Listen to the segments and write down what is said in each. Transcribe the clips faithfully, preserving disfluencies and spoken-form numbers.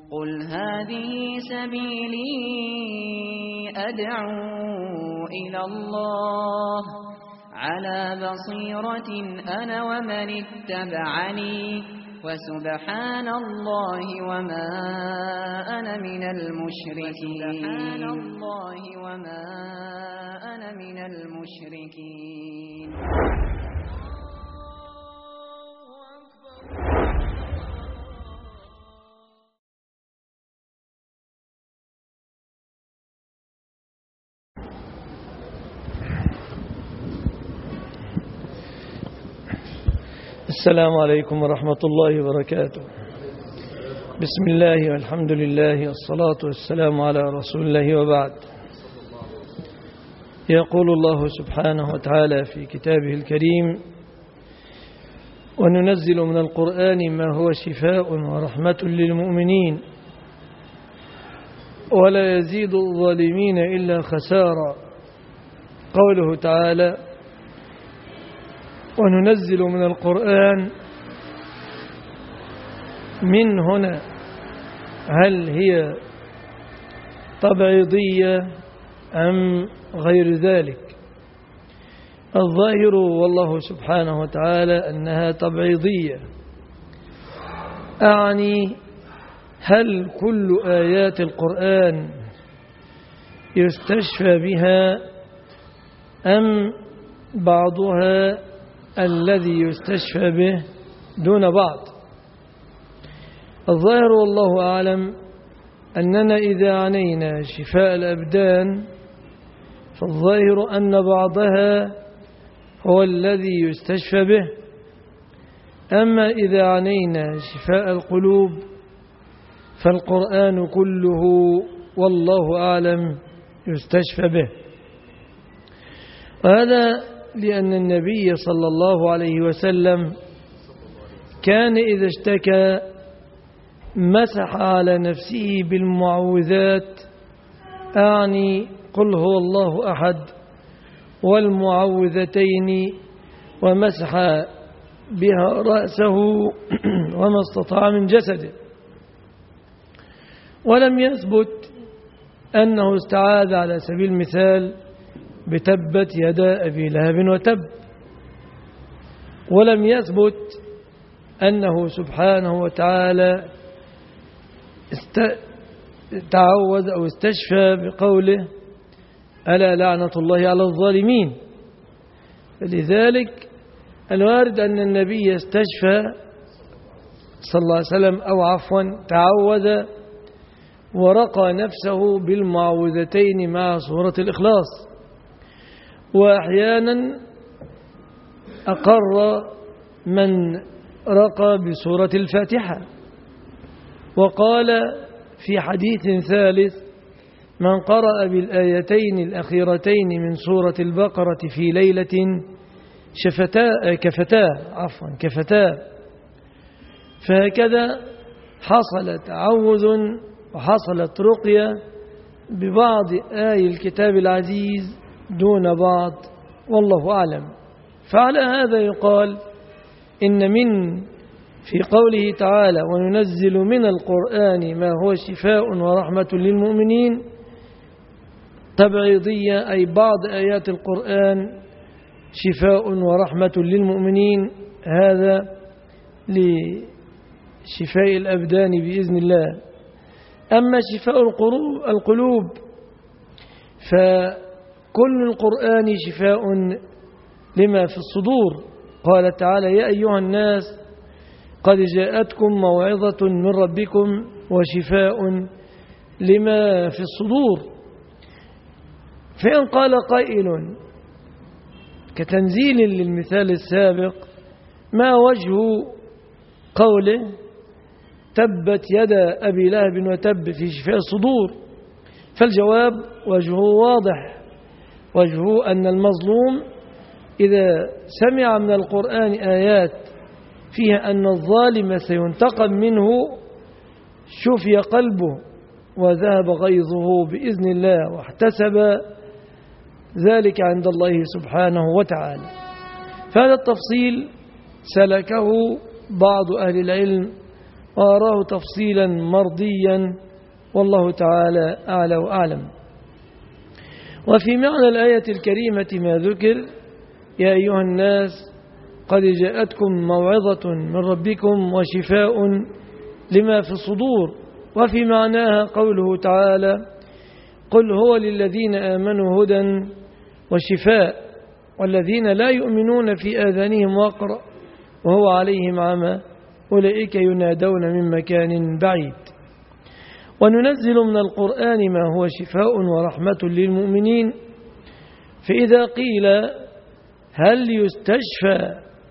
قل هذه سبيلي أدعو إلى الله على بصيرة أنا ومن اتبعني وسبحان الله وما أنا من المشركين سبحان الله وما أنا من المشركين. السلام عليكم ورحمة الله وبركاته. بسم الله والحمد لله والصلاة والسلام على رسول الله وبعد. يقول الله سبحانه وتعالى في كتابه الكريم: وننزل من القرآن ما هو شفاء ورحمة للمؤمنين ولا يزيد الظالمين إلا خسارا. قوله تعالى: وننزل من القرآن، من هنا هل هي تبعيضية أم غير ذلك؟ الظاهر والله سبحانه وتعالى أنها تبعيضية، أعني هل كل آيات القرآن يستشفى بها أم بعضها الذي يستشفى به دون بعض؟ الظاهر والله أعلم أننا إذا عنينا شفاء الأبدان فالظاهر أن بعضها هو الذي يستشفى به، أما إذا عنينا شفاء القلوب فالقرآن كله والله أعلم يستشفى به. وهذا لأن النبي صلى الله عليه وسلم كان إذا اشتكى مسح على نفسه بالمعوذات، أعني قل هو الله أحد والمعوذتين، ومسح بها رأسه وما استطاع من جسده. ولم يثبت أنه استعاذ على سبيل المثال بتبت يدا أبي لهب وتب، ولم يثبت أنه سبحانه وتعالى تعوذ أو استشفى بقوله ألا لعنة الله على الظالمين. فلذلك الوارد أن النبي استشفى صلى الله عليه وسلم أو عفوا تعوذ ورقى نفسه بالمعوذتين مع سورة الإخلاص، وأحيانا أقر من رقى بسورة الفاتحة، وقال في حديث ثالث: من قرأ بالآيتين الأخيرتين من سورة البقرة في ليلة شفتاه كفتاه عفوا كفتاه. فهكذا حصل تعوذ وحصلت رقية ببعض آي الكتاب العزيز دون بعض، والله أعلم. فعلى هذا يقال إن من في قوله تعالى: وننزل من القرآن ما هو شفاء ورحمة للمؤمنين، تبعيضية، أي بعض آيات القرآن شفاء ورحمة للمؤمنين، هذا لشفاء الأبدان بإذن الله. أما شفاء القلوب فكل القرآن شفاء لما في الصدور. قال تعالى: يا أيها الناس قد جاءتكم موعظة من ربكم وشفاء لما في الصدور. فإن قال قائل كتنزيل للمثال السابق: ما وجه قوله تبت يدا أبي لهب وتب في شفاء الصدور؟ فالجواب وجهه واضح، وجهه أن المظلوم إذا سمع من القرآن آيات فيها أن الظالم سينتقم منه شفي قلبه وذهب غيظه بإذن الله، واحتسب ذلك عند الله سبحانه وتعالى. فهذا التفصيل سلكه بعض أهل العلم وأراه تفصيلا مرضيا، والله تعالى أعلى وأعلم. وفي معنى الآية الكريمة ما ذكر: يا أيها الناس قد جاءتكم موعظة من ربكم وشفاء لما في الصدور. وفي معناها قوله تعالى: قل هو للذين آمنوا هدى وشفاء والذين لا يؤمنون في آذانهم وقر وهو عليهم عمى أولئك ينادون من مكان بعيد. وننزل من القرآن ما هو شفاء ورحمة للمؤمنين. فإذا قيل هل يستشفى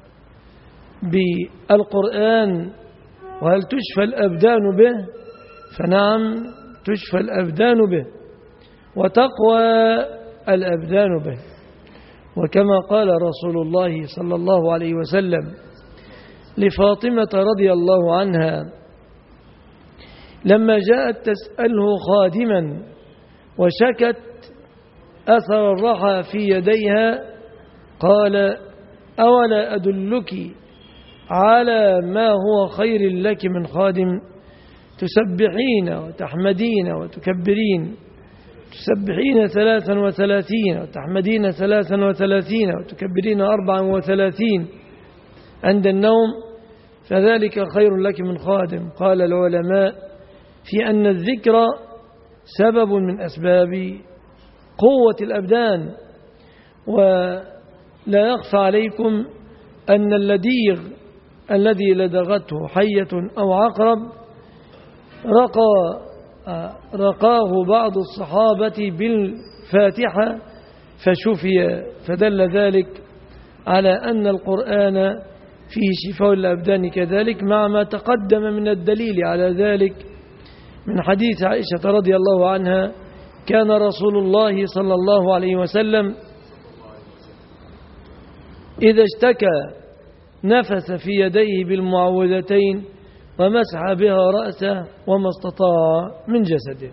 بالقرآن وهل تشفى الأبدان به؟ فنعم، تشفى الأبدان به وتقوى الأبدان به. وكما قال رسول الله صلى الله عليه وسلم لفاطمة رضي الله عنها لما جاءت تسأله خادما وشكت أثر الرحى في يديها، قال: أولا أدلك على ما هو خير لك من خادم؟ تسبحين وتحمدين وتكبرين، تسبحين ثلاثا وثلاثين وتحمدين ثلاثا وثلاثين وتكبرين أربعا وثلاثين عند النوم، فذلك خير لك من خادم. قال العلماء في أن الذكر سبب من أسباب قوة الأبدان. ولا يخفى عليكم أن اللديغ الذي لدغته حية أو عقرب رقى رقاه بعض الصحابة بالفاتحة فشفي، فدل ذلك على أن القرآن فيه شفاء الأبدان كذلك، مع ما تقدم من الدليل على ذلك من حديث عائشة رضي الله عنها: كان رسول الله صلى الله عليه وسلم إذا اشتكى نفس في يديه بالمعوذتين ومسح بها رأسه وما استطاع من جسده.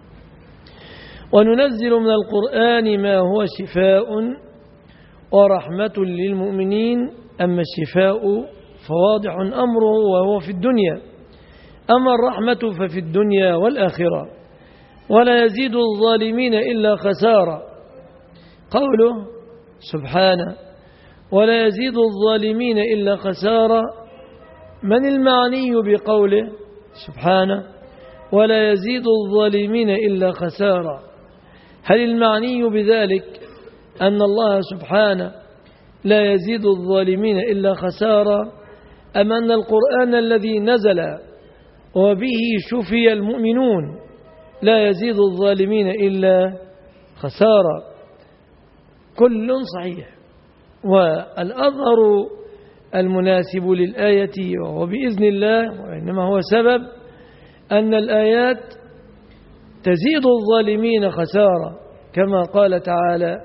وننزل من القرآن ما هو شفاء ورحمة للمؤمنين. أما الشفاء فواضح أمره وهو في الدنيا، أما الرحمة ففي الدنيا والآخرة، ولا يزيد الظالمين إلا خسارة. قوله سبحانه: ولا يزيد الظالمين إلا خسارة، من المعني بقوله سبحانه ولا يزيد الظالمين إلا خسارة؟ هل المعني بذلك أن الله سبحانه لا يزيد الظالمين إلا خسارة، أم أن القرآن الذي نزل وبه شفي المؤمنون لا يزيد الظالمين إلا خسارة؟ كل صحيح. والأظهر المناسب للآية وهو بإذن الله وإنما هو سبب أن الآيات تزيد الظالمين خسارة، كما قال تعالى: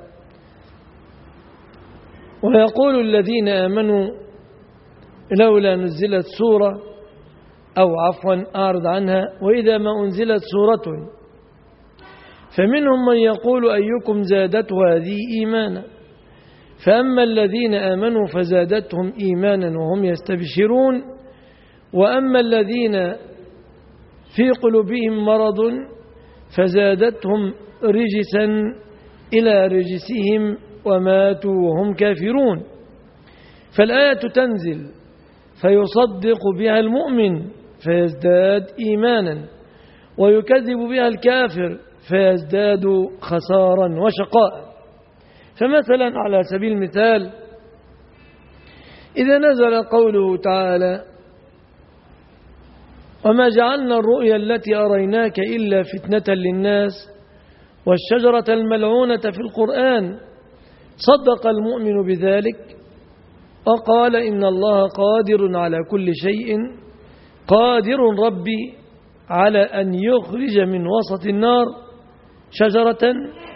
ويقول الذين آمنوا لولا نزلت سورة، أو عفوا أعرض عنها: وإذا ما أنزلت سورة فمنهم من يقول أيكم زادته هذه إيمانا، فأما الذين آمنوا فزادتهم إيمانا وهم يستبشرون، وأما الذين في قلوبهم مرض فزادتهم رجسا إلى رجسهم وماتوا وهم كافرون. فالآية تنزل فيصدق بها المؤمن فيزداد إيمانا، ويكذب بها الكافر فيزداد خسارا وشقاء. فمثلا على سبيل المثال، إذا نزل قوله تعالى: وما جعلنا الرؤيا التي أريناك إلا فتنة للناس والشجرة الملعونة في القرآن، صدق المؤمن بذلك وقال: إن الله قادر على كل شيء، قادر ربي على أن يخرج من وسط النار شجرة،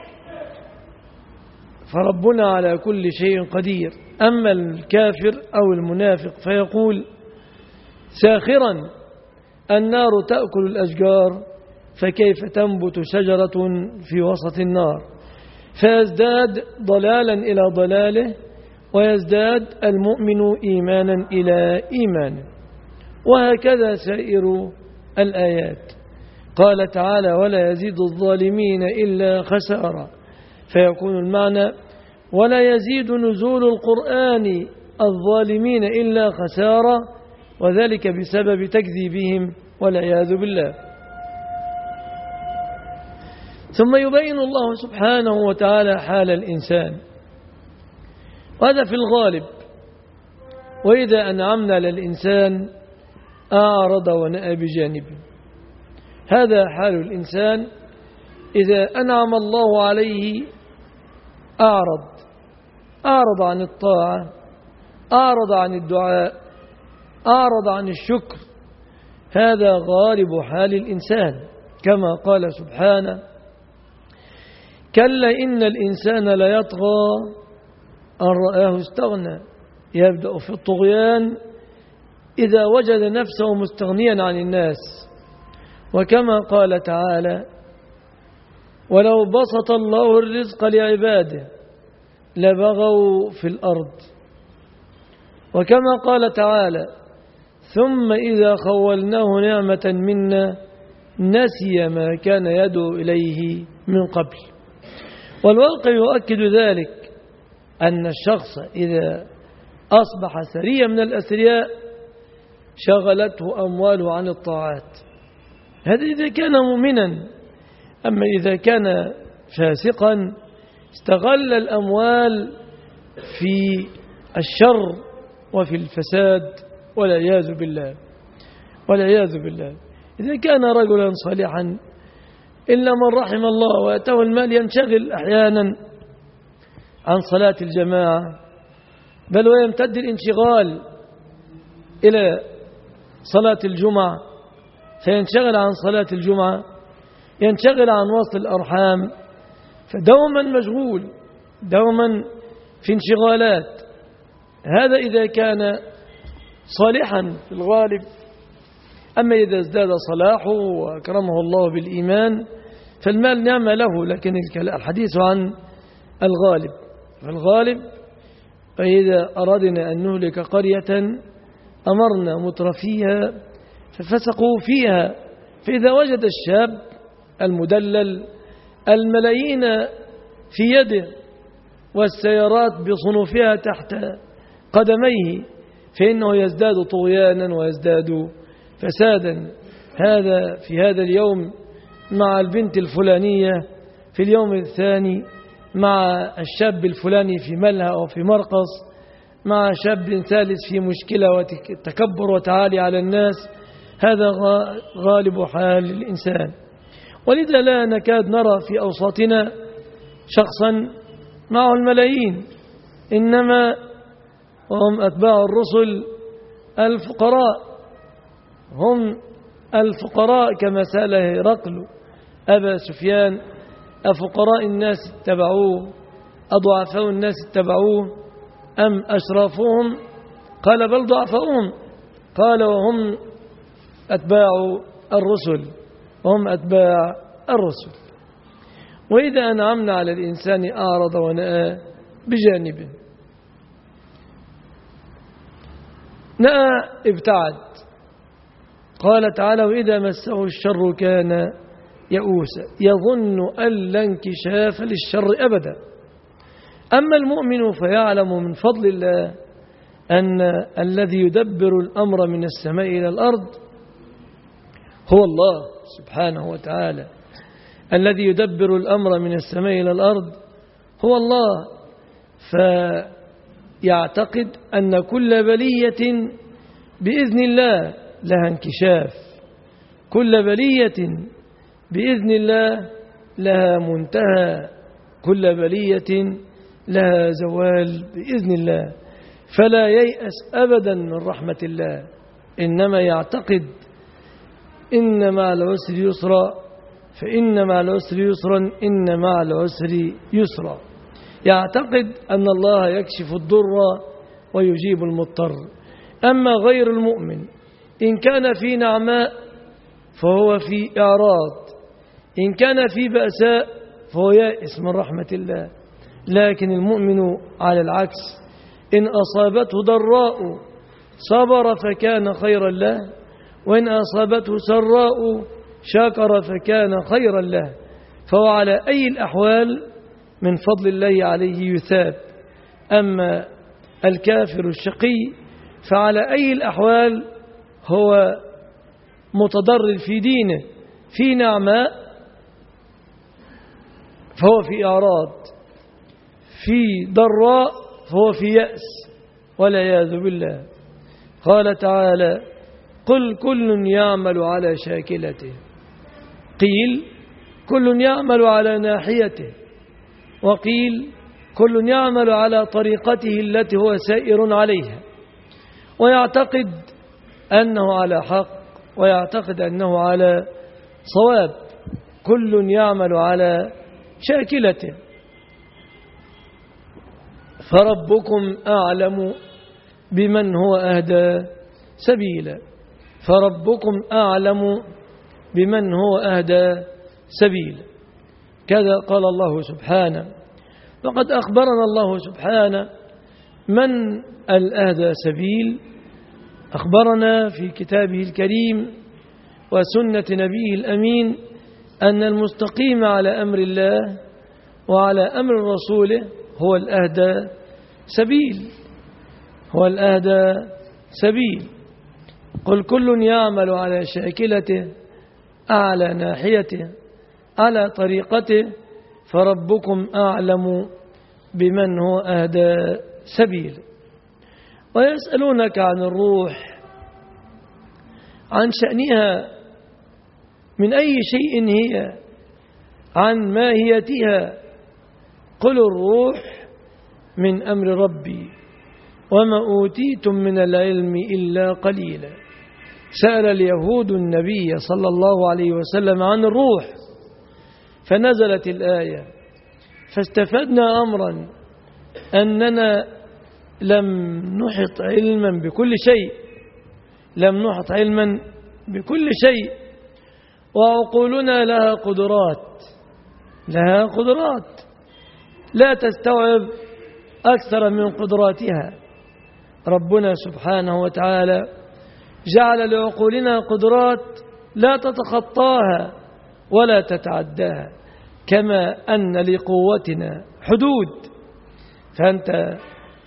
فربنا على كل شيء قدير. أما الكافر أو المنافق فيقول ساخرا: النار تأكل الأشجار فكيف تنبت شجرة في وسط النار؟ فيزداد ضلالا إلى ضلاله، ويزداد المؤمن إيمانا إلى إيمانه. وهكذا سائر الآيات. قال تعالى: ولا يزيد الظالمين إلا خسارة، فيكون المعنى: ولا يزيد نزول القرآن الظالمين إلا خسارة، وذلك بسبب تكذيبهم والعياذ بالله. ثم يبين الله سبحانه وتعالى حال الإنسان، وهذا في الغالب. وإذا أنعمنا للإنسان أعرض ونأى بجانبه. هذا حال الإنسان إذا أنعم الله عليه أعرض أعرض عن الطاعة، أعرض عن الدعاء، أعرض عن الشكر. هذا غالب حال الإنسان، كما قال سبحانه: كلا إن الإنسان ليطغى أن رآه استغنى. يبدأ في الطغيان إذا وجد نفسه مستغنيا عن الناس. وكما قال تعالى: ولو بسط الله الرزق لعباده لبغوا في الأرض. وكما قال تعالى: ثم إذا خولناه نعمة منا نسي ما كان يدعو إليه من قبل. والواقع يؤكد ذلك، أن الشخص إذا أصبح ثريا من الأثرياء شغلته أمواله عن الطاعات. هذا إذا كان مؤمنا. أما إذا كان فاسقا استغل الأموال في الشر وفي الفساد والعياذ بالله والعياذ بالله. إذا كان رجلا صالحا إلا من رحم الله وأتاه المال ينشغل أحيانا عن صلاة الجماعة، بل ويمتد الانشغال إلى صلاة الجمعة، فينشغل عن صلاة الجمعة، ينشغل عن وصل الأرحام، فدوما مشغول، دوما في انشغالات. هذا إذا كان صالحا في الغالب. أما إذا ازداد صلاحه وأكرمه الله بالإيمان فالمال نعمة له، لكن الحديث عن الغالب. فالغالب فإذا أردنا أن نهلك قرية أمرنا مترفيها ففسقوا فيها، فإذا وجد الشاب المدلل الملايين في يده والسيارات بصنوفها تحت قدميه فإنه يزداد طغيانا ويزداد فسادا. هذا في هذا اليوم مع البنت الفلانية، في اليوم الثاني مع الشاب الفلاني في ملهى أو في مرقص، مع شاب ثالث في مشكلة وتكبر وتعالي على الناس. هذا غالب حال الإنسان. ولذا لا نكاد نرى في أوساطنا شخصا معه الملايين، إنما هم أتباع الرسل الفقراء، هم الفقراء كما سأل هرقل أبا سفيان: أفقراء الناس اتبعوه أضعفاء الناس اتبعوه أم أشرافهم؟ قال: بل ضعفاؤهم. قال: وهم أتباع الرسل، وهم أتباع الرسل. وإذا أنعمنا على الإنسان أعرض ونأى بجانبه. نأى ابتعد. قال تعالى: وإذا مسه الشر كان يئوسا يظن أن لا انكشاف للشر أبدا. أما المؤمن فيعلم من فضل الله أن الذي يدبر الأمر من السماء إلى الأرض هو الله سبحانه وتعالى. الذي يدبر الأمر من السماء إلى الأرض هو الله، فيعتقد أن كل بلية بإذن الله لها انكشاف، كل بلية بإذن الله لها منتهى، كل بلية لها زوال بإذن الله. فلا ييأس أبدا من رحمة الله، إنما يعتقد إن مع العسر يسرا، فإن مع العسر يسرا، إن مع العسر يسرا. يعتقد أن الله يكشف الضر ويجيب المضطر. أما غير المؤمن إن كان في نعماء فهو في إعراض، إن كان في بأساء فهو يائس من رحمة الله. لكن المؤمن على العكس، إن أصابته ضراء صبر فكان خيرا له، وإن أصابته سراء شكر فكان خيرا له، فهو على أي الأحوال من فضل الله عليه يثاب. أما الكافر الشقي فعلى أي الأحوال هو متضرر في دينه، في نعماء فهو في إعراض، في ضراء فهو في يأس والعياذ بالله. قال تعالى: قل كل يعمل على شاكلته. قيل كل يعمل على ناحيته، وقيل كل يعمل على طريقته التي هو سائر عليها، ويعتقد أنه على حق ويعتقد أنه على صواب. كل يعمل على شاكلته، فربكم أعلم بمن هو أهدى سبيلا. فربكم أعلم بمن هو أهدى سبيلا. كذا قال الله سبحانه. وقد أخبرنا الله سبحانه من الأهدى سبيل، أخبرنا في كتابه الكريم وسنة نبيه الأمين أن المستقيم على أمر الله وعلى أمر رسوله هو الأهدى سبيل، هو الأهدى سبيل. قل كل يعمل على شاكلته، أعلى ناحيته، على طريقته، فربكم أعلم بمن هو أهدى سبيل. ويسألونك عن الروح، عن شأنها، من أي شيء هي، عن ماهيتها. قل الروح من أمر ربي وما أوتيتم من العلم إلا قليلا. سأل اليهود النبي صلى الله عليه وسلم عن الروح، فنزلت الآية، فاستفدنا أمرا أننا لم نحط علما بكل شيء، لم نحط علما بكل شيء، وعقولنا لها قدرات، لها قدرات لا تستوعب أكثر من قدراتها. ربنا سبحانه وتعالى جعل لعقولنا قدرات لا تتخطاها ولا تتعداها، كما أن لقوتنا حدود. فأنت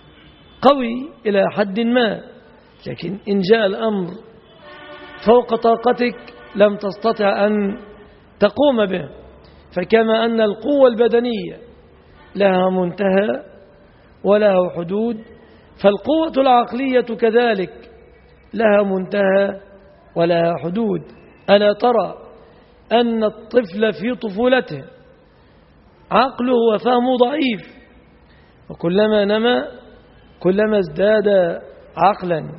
قوي إلى حد ما، لكن إن جاء الأمر فوق طاقتك لم تستطع أن تقوم به. فكما أن القوة البدنية لها منتهى ولها حدود، فالقوة العقلية كذلك لها منتهى ولها حدود. ألا ترى أن الطفل في طفولته عقله وفهمه ضعيف، وكلما نمى كلما ازداد عقلا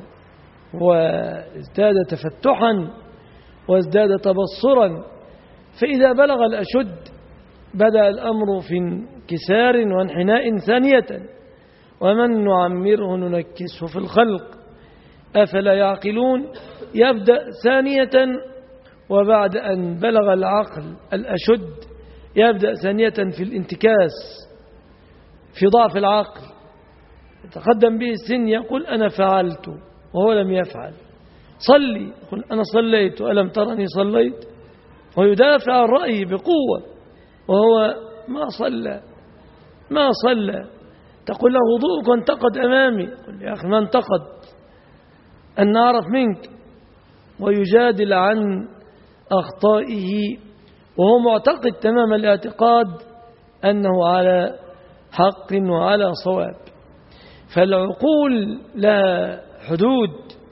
وازداد تفتحا وازداد تبصرا، فإذا بلغ الأشد بدأ الأمر في انكسار وانحناء ثانية. ومن نعمره ننكسه في الخلق أفلا يعقلون. يبدأ ثانية، وبعد أن بلغ العقل الأشد يبدأ ثانية في الانتكاس، في ضعف العقل. يتقدم به السن يقول أنا فعلت وهو لم يفعل. صلي يقول أنا صليت ألم ترني صليت، ويدافع عن رأيه بقوة وهو ما صلى ما صلى. تقول له وضوءك انتقد أمامي، يقول يا أخي ما انتقد، أن نعرف منك. ويجادل عن أخطائه وهو معتقد تمام الاعتقاد أنه على حق وعلى صواب. فالعقول لها حدود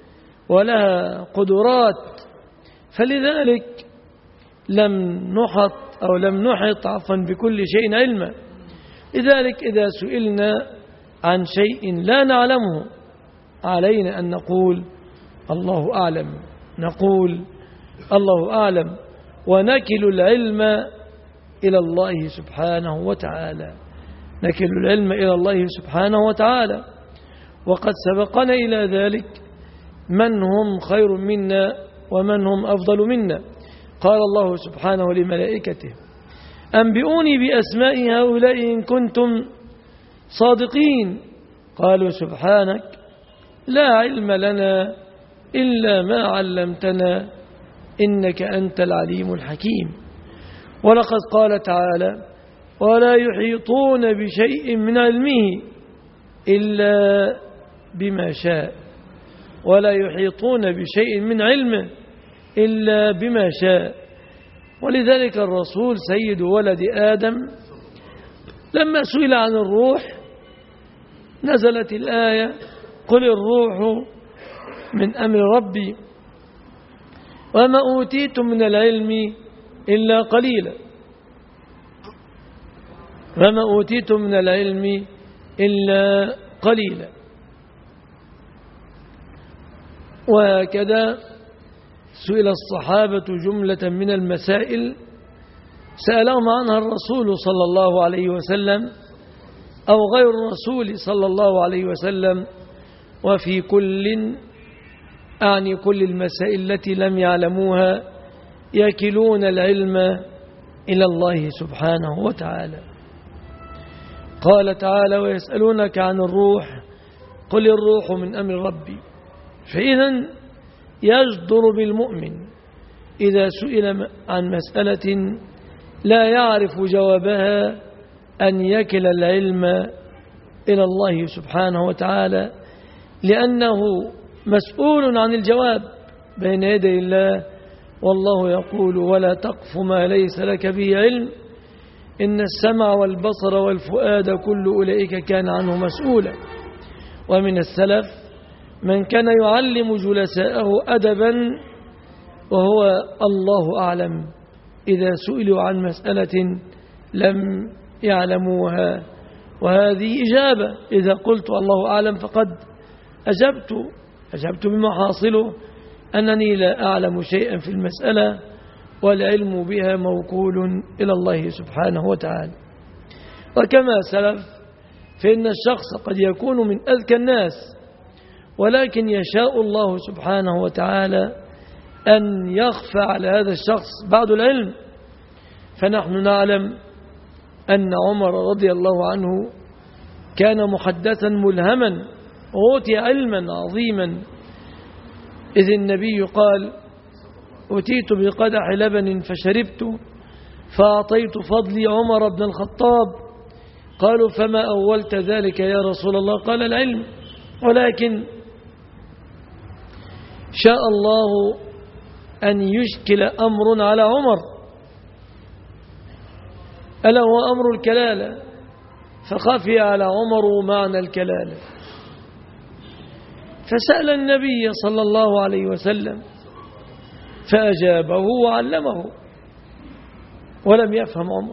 ولها قدرات، فلذلك لم نحط أو لم نحط عفوا بكل شيء علما. لذلك إذا سئلنا عن شيء لا نعلمه علينا أن نقول الله أعلم، نقول الله أعلم، ونكل العلم إلى الله سبحانه وتعالى، نكل العلم إلى الله سبحانه وتعالى. وقد سبقنا إلى ذلك من هم خير منا ومن هم أفضل منا. قال الله سبحانه لملائكته أنبئوني بأسماء هؤلاء إن كنتم صادقين. قالوا سبحانك لا علم لنا إلا ما علمتنا إنك أنت العليم الحكيم. ولقد قال تعالى ولا يحيطون بشيء من علمه إلا بما شاء. ولا يحيطون بشيء من علمه إلا بما شاء. ولذلك الرسول سيد ولد آدم لما سئل عن الروح نزلت الآية قل الروح من أمر ربي وما أوتيتم من العلم إلا قليلا وما أوتيتم من العلم إلا قليلا. وهكذا سئل الصحابة جملة من المسائل سألهم عنها الرسول صلى الله عليه وسلم أو غير الرسول صلى الله عليه وسلم، وفي كل أعني كل المسائل التي لم يعلموها يكلون العلم إلى الله سبحانه وتعالى. قال تعالى ويسألونك عن الروح قل الروح من أمر ربي. فإذا يجدر بالمؤمن إذا سئل عن مسألة لا يعرف جوابها أن يكل العلم إلى الله سبحانه وتعالى، لأنه مسؤول عن الجواب بين يدي الله، والله يقول ولا تقف ما ليس لك به علم إن السمع والبصر والفؤاد كل أولئك كان عنه مسؤولا. ومن السلف من كان يعلم جلساءه أدبا وهو الله أعلم إذا سئلوا عن مسألة لم يعلموها. وهذه إجابة، إذا قلت الله أعلم فقد أجبت أجبت بما حاصله أنني لا أعلم شيئا في المسألة والعلم بها موكول إلى الله سبحانه وتعالى. وكما سلف فإن الشخص قد يكون من أذكى الناس ولكن يشاء الله سبحانه وتعالى أن يخفى على هذا الشخص بعض العلم. فنحن نعلم أن عمر رضي الله عنه كان محدثا ملهما وأوتي علما عظيما، إذ النبي قال أتيت بقدح لبن فشربت فأعطيت فضلي عمر بن الخطاب. قالوا فما أولت ذلك يا رسول الله؟ قال العلم. ولكن شاء الله أن يشكل أمر على عمر ألا هو أمر الكلالة، فخفي على عمر معنى الكلالة فسأل النبي صلى الله عليه وسلم فأجابه وعلمه ولم يفهم عمر،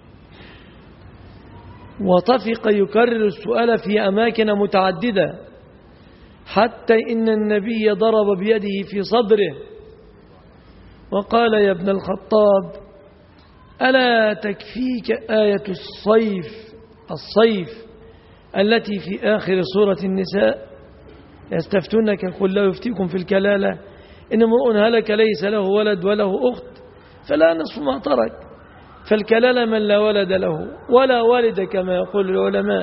وطفق يكرر السؤال في أماكن متعددة حتى إن النبي ضرب بيده في صدره وقال يا ابن الخطاب ألا تكفيك آية الصيف الصيف التي في آخر سورة النساء يستفتونك قل لا يفتيكم في الكلالة إن امرؤ هلك ليس له ولد وله أخت فلا نصف ما ترك، فالكلالة من لا ولد له ولا والد كما يقول العلماء.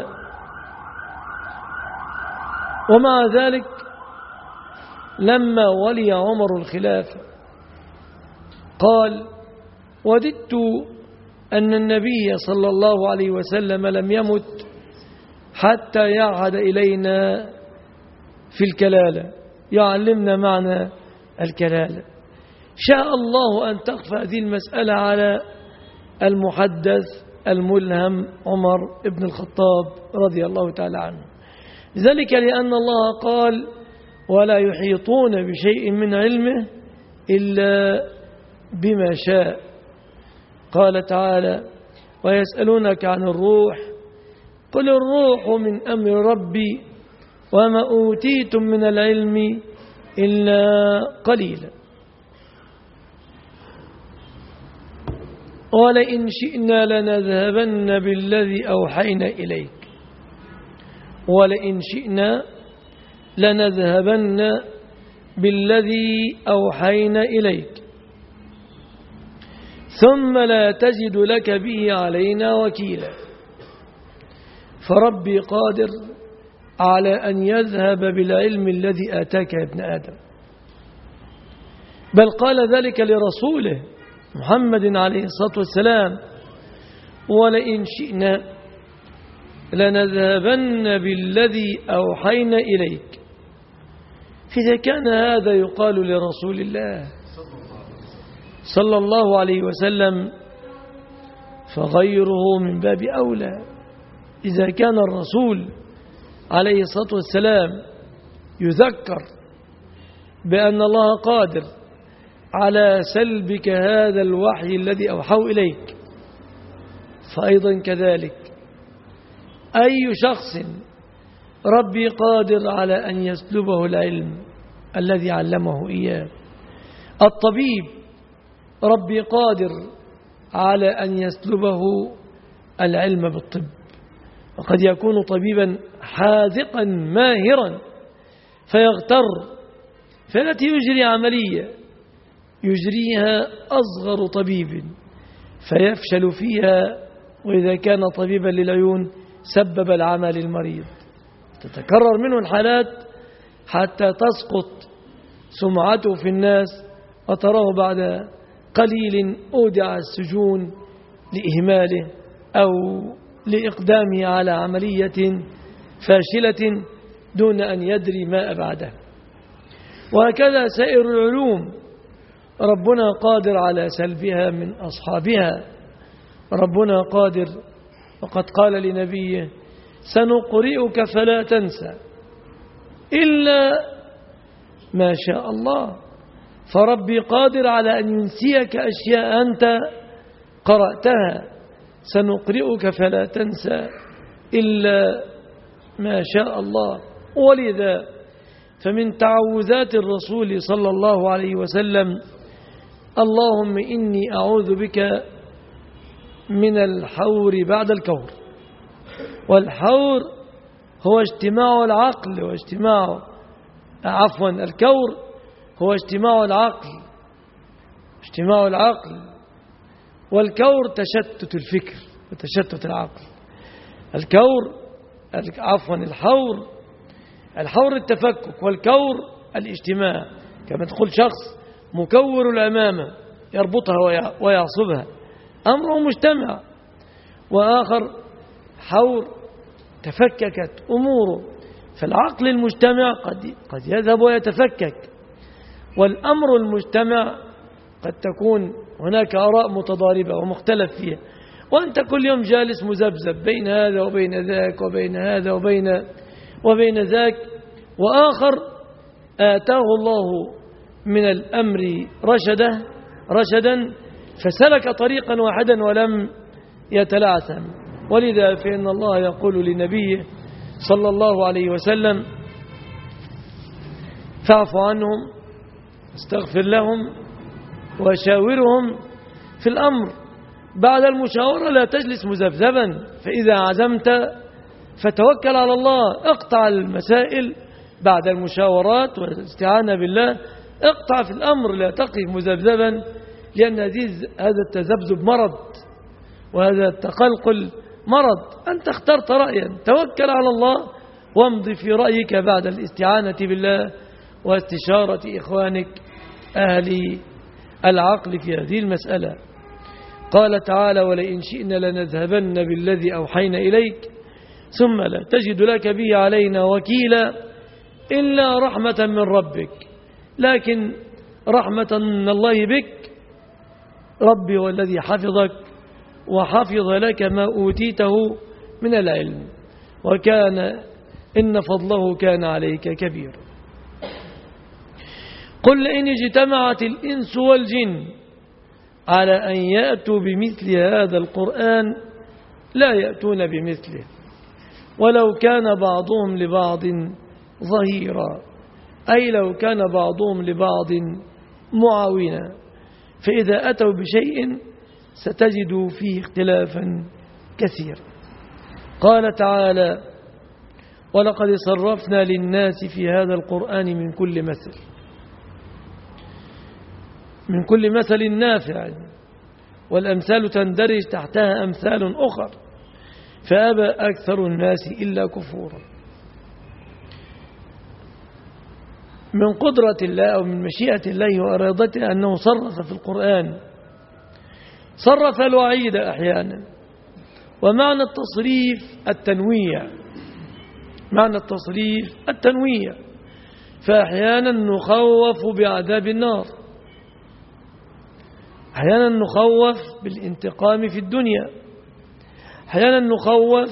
ومع ذلك لما ولي عمر الخلافة قال وددت أن النبي صلى الله عليه وسلم لم يمت حتى يعهد إلينا في الكلالة يعلمنا معنى الكلالة. شاء الله أن تخفى هذه المسألة على المحدث الملهم عمر بن الخطاب رضي الله تعالى عنه، ذلك لأن الله قال ولا يحيطون بشيء من علمه إلا بما شاء. قال تعالى ويسألونك عن الروح قل الروح من أمر ربي وما أوتيتم من العلم إلا قليلا ولئن شئنا لنذهبن بالذي أوحينا إليك ولئن شئنا لنذهبن بالذي أوحينا إليك ثم لا تجد لك به علينا وكيلا. فربي قادر على أن يذهب بالعلم الذي آتاك يا ابن آدم، بل قال ذلك لرسوله محمد عليه الصلاة والسلام: ولئن شئنا لنذهبن بالذي أوحينا إليك. فإذا كان هذا يقال لرسول الله صلى الله عليه وسلم فغيره من باب أولى. إذا كان الرسول عليه الصلاة والسلام يذكر بأن الله قادر على سلبك هذا الوحي الذي أوحاه إليك، فأيضا كذلك أي شخص ربي قادر على أن يسلبه العلم الذي علمه إياه. الطبيب ربي قادر على أن يسلبه العلم بالطب، وقد يكون طبيبا حاذقا ماهرا فيغتر، فالتي يجري عملية يجريها أصغر طبيب فيفشل فيها، وإذا كان طبيبا للعيون سبب العمى للمريض. تتكرر منه الحالات حتى تسقط سمعته في الناس، وتراه بعد قليل أودع السجون لإهماله أو لإقدامه على عملية فاشلة دون أن يدري ما أبعده. وهكذا سائر العلوم ربنا قادر على سلبها من أصحابها. ربنا قادر، وقد قال لنبيه: سنقرئك فلا تنسى إلا ما شاء الله. فربي قادر على أن ينسيك أشياء أنت قرأتها. سنقرئك فلا تنسى إلا ما شاء الله. ولذا فمن تعوذات الرسول صلى الله عليه وسلم: اللهم إني أعوذ بك من الحور بعد الكور. والحور هو اجتماع العقل واجتماع عفوا الكور هو اجتماع العقل اجتماع العقل والكور تشتت الفكر وتشتت العقل. الكور عفوا الحور الحور التفكك، والكور الاجتماع. كما تقول شخص مكور الأمامة يربطها ويعصبها، أمره مجتمع، وآخر حور تفككت أموره. فالعقل المجتمع قد قد يذهب ويتفكك، والأمر المجتمع قد تكون هناك آراء متضاربة ومختلف فيها، وأنت كل يوم جالس مذبذب بين هذا وبين ذاك وبين هذا وبين وبين ذاك. وآخر آتاه الله من الأمر رشدا رشدا فسلك طريقا واحدا ولم يتلعثم. ولذا فإن الله يقول لنبيه صلى الله عليه وسلم: فاعف عنهم استغفر لهم وشاورهم في الأمر. بعد المشاورة لا تجلس مذبذبا، فإذا عزمت فتوكل على الله. اقطع المسائل بعد المشاورات والاستعانة بالله، اقطع في الأمر، لا تقف مذبذبا، لأن هذا التذبذب مرض وهذا التقلقل مرض. أنت اخترت رأيا، توكل على الله وامضي في رأيك بعد الاستعانة بالله واستشارة إخوانك أهل العقل في هذه المسألة. قال تعالى: ولئن شئنا لنذهبن بالذي أوحينا إليك ثم لا تجد لك به علينا وكيلا إلا رحمة من ربك. لكن رحمة من الله بك، ربي هو الذي حفظك وحفظ لك ما أوتيته من العلم، وكان إن فضله كان عليك كبير. قل إن اجتمعت الإنس والجن على أن يأتوا بمثل هذا القرآن لا يأتون بمثله ولو كان بعضهم لبعض ظهيرا، أي لو كان بعضهم لبعض معاونا. فإذا أتوا بشيء ستجدوا فيه اختلافا كثيرا. قال تعالى: ولقد صرفنا للناس في هذا القرآن من كل مثل من كل مثل نافع، والأمثال تندرج تحتها أمثال أخر، فأبى أكثر الناس إلا كفورا. من قدرة الله أو من مشيئة الله وإرادته أنه صرف في القرآن، صرف الوعيد أحيانا. ومعنى التصريف التنويع، معنى التصريف التنويع، فأحيانا نخوف بعذاب النار، أحيانا نخوف بالانتقام في الدنيا، أحيانا نخوف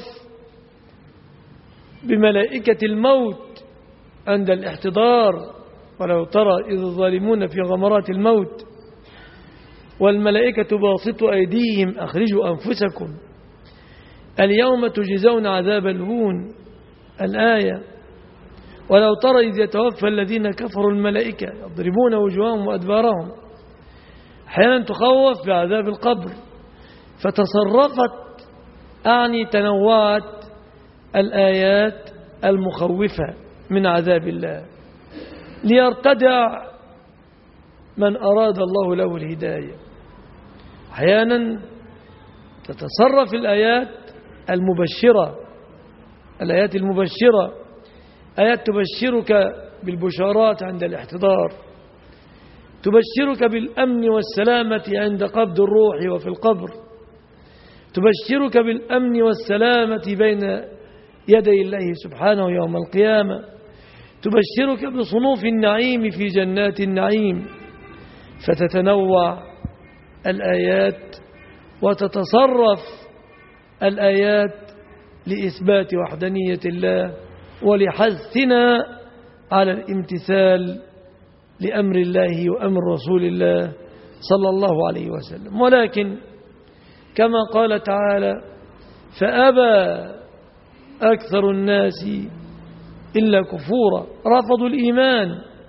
بملائكة الموت عند الاحتضار، ولو ترى إذ الظالمون في غمرات الموت والملائكة باسطوا أيديهم أخرجوا أنفسكم اليوم تجزون عذاب الهون، الآية. ولو ترى إذ يتوفى الذين كفروا الملائكة يضربون وجوههم وأدبارهم. أحيانا تخوف بعذاب القبر، فتصرفت أعني تنوعت الآيات المخوفة من عذاب الله ليرتدع من أراد الله له الهداية. أحيانا تتصرف الآيات المبشرة، الآيات المبشرة، آيات تبشرك بالبشارات عند الاحتضار، تبشرك بالأمن والسلامة عند قبض الروح وفي القبر، تبشرك بالأمن والسلامة بين يدي الله سبحانه يوم القيامة، تبشرك بصنوف النعيم في جنات النعيم. فتتنوع الآيات وتتصرف الآيات لإثبات وحدانية الله ولحثنا على الامتثال لأمر الله وأمر رسول الله صلى الله عليه وسلم. ولكن كما قال تعالى: فأبى أكثر الناس إلا كفورا، رفضوا الإيمان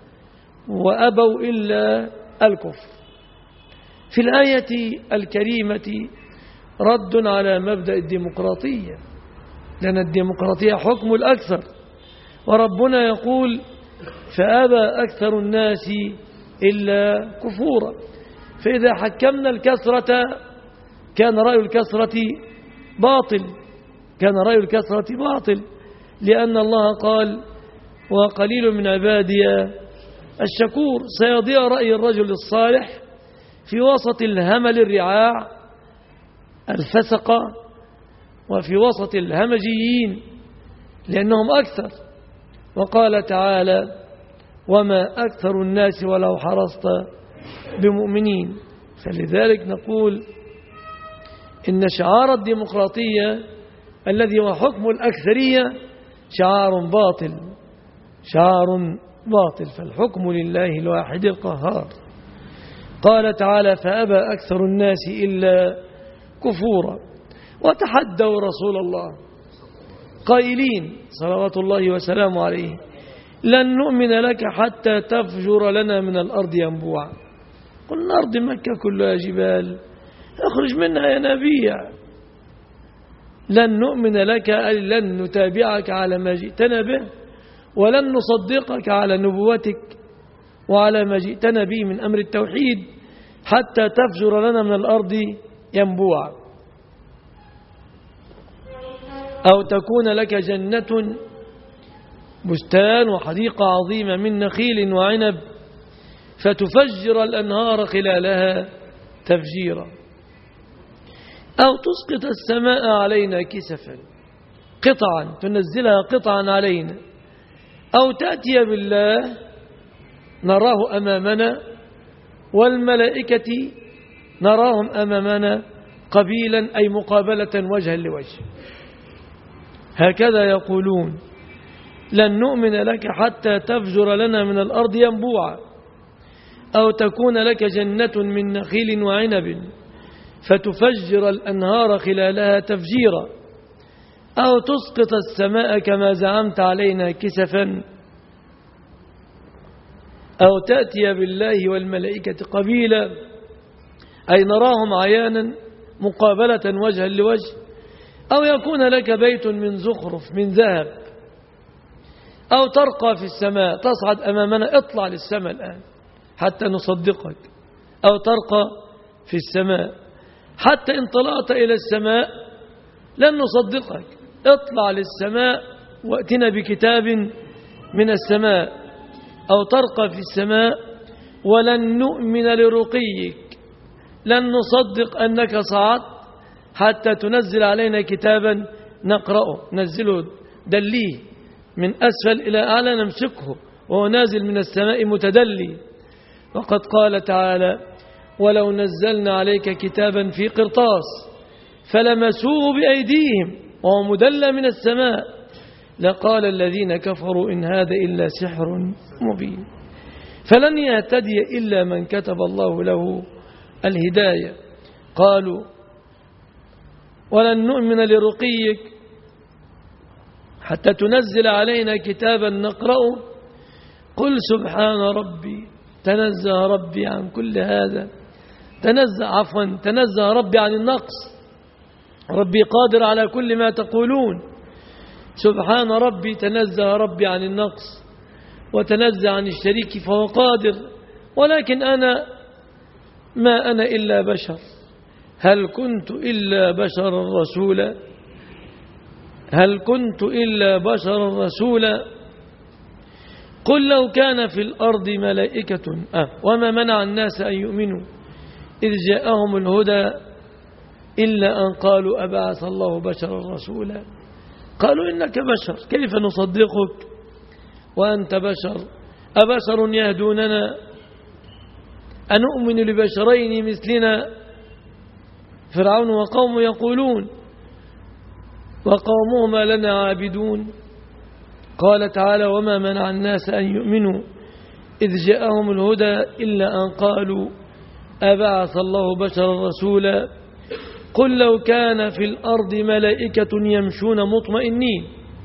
وأبوا إلا الكفر. في الآية الكريمة رد على مبدأ الديمقراطية، لأن الديمقراطية حكم الأكثر، وربنا يقول: فأبى أكثر الناس إلا كفورا. فإذا حكمنا الكثرة كان رأي الكثرة باطل، كان رأي الكثرة باطل، لأن الله قال: وقليل من عبادي الشكور. سيضيع رأي الرجل الصالح في وسط الهمل الرعاع الفسقة وفي وسط الهمجيين لأنهم أكثر. وقال تعالى: وما أكثر الناس ولو حرصت بمؤمنين. فلذلك نقول إن شعار الديمقراطية الذي هو حكم الأكثرية شعار باطل، شعار باطل، فالحكم لله الواحد القهار. قال تعالى: فأبى أكثر الناس إلا كفورا. وتحدوا رسول الله قائلين صلوات الله وسلامه عليه: لن نؤمن لك حتى تفجر لنا من الأرض ينبوعا. قلنا: أرض مكة كلها جبال، اخرج منها ينابيع. لن نؤمن لك أي لن نتابعك على ما جئتنا به، ولن نصدقك على نبوتك وعلى ما جئتنا به من أمر التوحيد حتى تفجر لنا من الأرض ينبوعا، أو تكون لك جنة بستان وحديقة عظيمة من نخيل وعنب فتفجر الأنهار خلالها تفجيرا، أو تسقط السماء علينا كسفا، قطعا تنزلها قطعا علينا، أو تأتي بالله نراه أمامنا والملائكة نراهم أمامنا قبيلا أي مقابلة وجها لوجه. هكذا يقولون: لن نؤمن لك حتى تفجر لنا من الأرض ينبوعا، أو تكون لك جنة من نخيل وعنب فتفجر الأنهار خلالها تفجيرا، أو تسقط السماء كما زعمت علينا كسفا، أو تأتي بالله والملائكة قبيلا أي نراهم عيانا مقابلة وجها لوجه، أو يكون لك بيت من زخرف من ذهب، أو ترقى في السماء تصعد أمامنا. اطلع للسماء الآن حتى نصدقك، أو ترقى في السماء حتى إن طلعت إلى السماء لن نصدقك. اطلع للسماء وأتنا بكتاب من السماء. أو ترقى في السماء ولن نؤمن لرقيك، لن نصدق أنك صعدت حتى تنزل علينا كتابا نقرأه. نزله دليه من أسفل إلى أعلى نمسكه وهو نازل من السماء متدلي. وقد قال تعالى: ولو نزلنا عليك كتابا في قرطاس فلمسوه بأيديهم وهو مدلى من السماء لقال الذين كفروا إن هذا إلا سحر مبين. فلن يهتدي إلا من كتب الله له الهداية. قالوا: ولن نؤمن لرقيك حتى تنزل علينا كتابا نقرأه. قل سبحان ربي، تنزه ربي عن كل هذا، تنزه عفوا تنزه ربي عن النقص، ربي قادر على كل ما تقولون. سبحان ربي، تنزه ربي عن النقص وتنزه عن الشريك فهو قادر، ولكن أنا ما أنا إلا بشر، هل كنت إلا بشرا رسولا هل كنت إلا بشرا رسولا قل لو كان في الأرض ملائكة آه وما منع الناس أن يؤمنوا إذ جاءهم الهدى إلا أن قالوا أبعث الله بشرا رسولا. قالوا إنك بشر، كيف نصدقك وأنت بشر؟ أبشر يهدوننا أنؤمن لبشرين مثلنا؟ فرعون وقومه يقولون وقومهما لنا عابدون. قال تعالى: وما منع الناس أن يؤمنوا إذ جاءهم الهدى إلا أن قالوا أبعث الله بشرا رسولا قل لو كان في الأرض ملائكة يمشون مطمئنين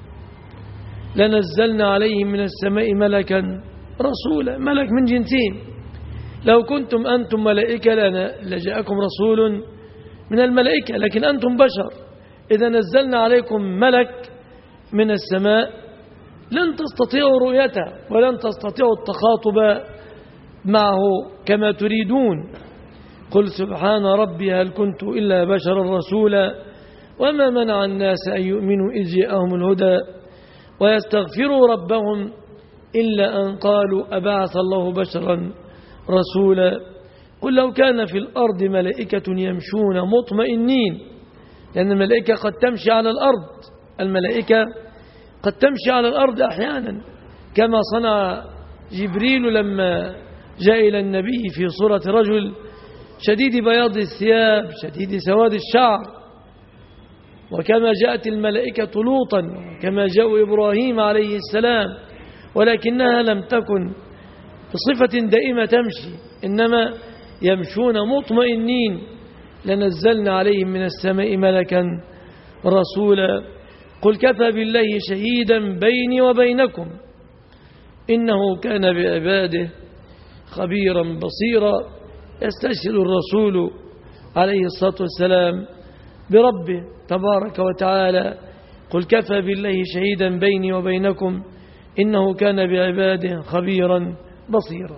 لنزلنا عليهم من السماء ملكا رسولا. ملك من جنسين، لو كنتم أنتم ملائكة لجاءكم رسول من الملائكة، لكن أنتم بشر، إذا نزلنا عليكم ملك من السماء لن تستطيعوا رؤيته ولن تستطيعوا التخاطب معه كما تريدون. قل سبحان ربي هل كنت إلا بشرا رسولا وما منع الناس أن يؤمنوا إذ جاءهم الهدى ويستغفروا ربهم إلا أن قالوا أبعث الله بشرا رسولا. قل لو كان في الأرض ملائكة يمشون مطمئنين، لأن الملائكة قد تمشي على الأرض، الملائكة قد تمشي على الأرض أحيانا كما صنع جبريل لما جاء إلى النبي في صورة رجل شديد بياض الثياب شديد سواد الشعر، وكما جاءت الملائكة لوطا كما جاء إبراهيم عليه السلام، ولكنها لم تكن بصفة دائمة تمشي، إنما يمشون مطمئنين. لنزلنا عليهم من السماء ملكا رسولا قل كفى بالله شهيدا بيني وبينكم إنه كان بعباده خبيرا بصيرا. يستشهد الرسول عليه الصلاة والسلام بربه تبارك وتعالى: قل كفى بالله شهيدا بيني وبينكم إنه كان بعباده خبيرا بصيرا.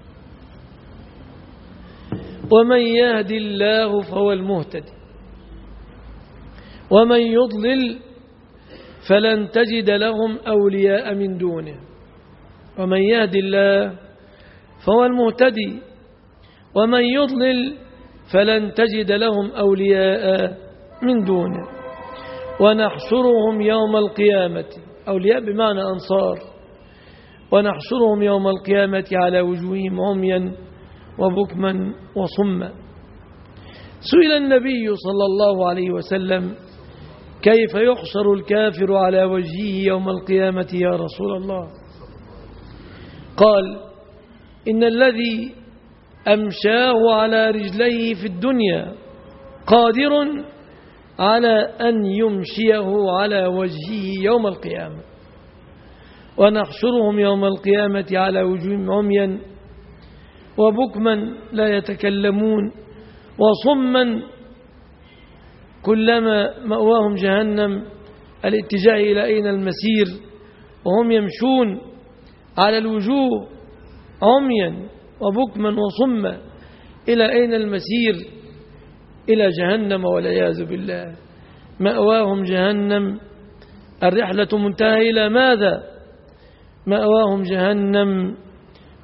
ومن يهد الله فهو المهتدي ومن يضلل فلن تجد لهم أولياء من دونه. ومن يهد الله فهو المهتدي ومن يضلل فلن تجد لهم أولياء من دونه. ونحشرهم يوم القيامة، أولياء بمعنى أنصار، ونحشرهم يوم القيامة على وجوههم عميا وبكما وصما. سئل النبي صلى الله عليه وسلم: كيف يحشر الكافر على وجهه يوم القيامة يا رسول الله؟ قال: إن الذي أمشاه على رجليه في الدنيا قادر على أن يمشيه على وجهه يوم القيامة. ونحشرهم يوم القيامة على وجوههم عميا وبكما لا يتكلمون وصما كلما مأواهم جهنم الاتجاه إلى أين المسير، وهم يمشون على الوجوه عميا وبكما وصما إلى أين المسير؟ إلى جهنم والعياذ بالله. مأواهم جهنم، الرحلة منتهى إلى ماذا؟ مأواهم جهنم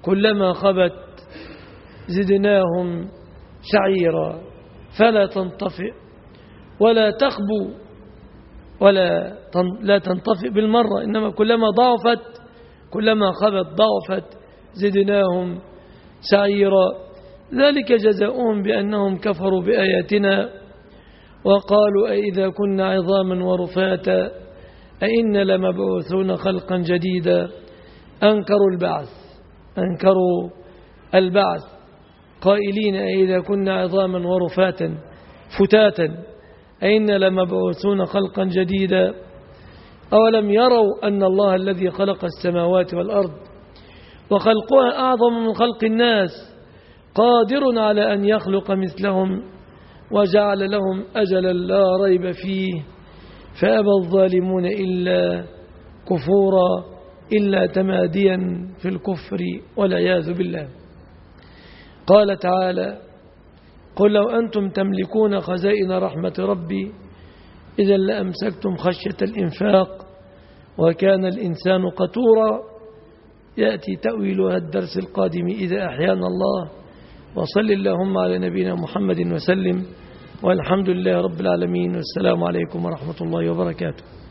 كلما خبت زدناهم سعيرا فلا تنطفئ ولا تخبو ولا لا تنطفئ بالمرة، إنما كلما ضعفت كلما خبت ضعفت زدناهم سعيرا. ذلك جزاؤهم بأنهم كفروا بآياتنا وقالوا أئذا كنا عظاما ورفاتا أئنا لمبعوثون خلقا جديدا. أنكروا البعث أنكروا البعث قائلين أئذا كنا عظاما ورفاتا فتاتا أئنا لمبعوثون خلقا جديدا. أولم يروا أن الله الذي خلق السماوات والأرض وخلقها أعظم من خلق الناس قادر على أن يخلق مثلهم وجعل لهم أجلا لا ريب فيه فأبى الظالمون إلا كفورا إلا تماديا في الكفر والعياذ بالله. قال تعالى قل لو أنتم تملكون خزائن رحمة ربي إذا لأمسكتم خشية الإنفاق وكان الإنسان قتورا. يأتي تأويلها الدرس القادم إذا أحيانا الله. وصل اللهم على نبينا محمد وسلم والحمد لله رب العالمين والسلام عليكم ورحمة الله وبركاته.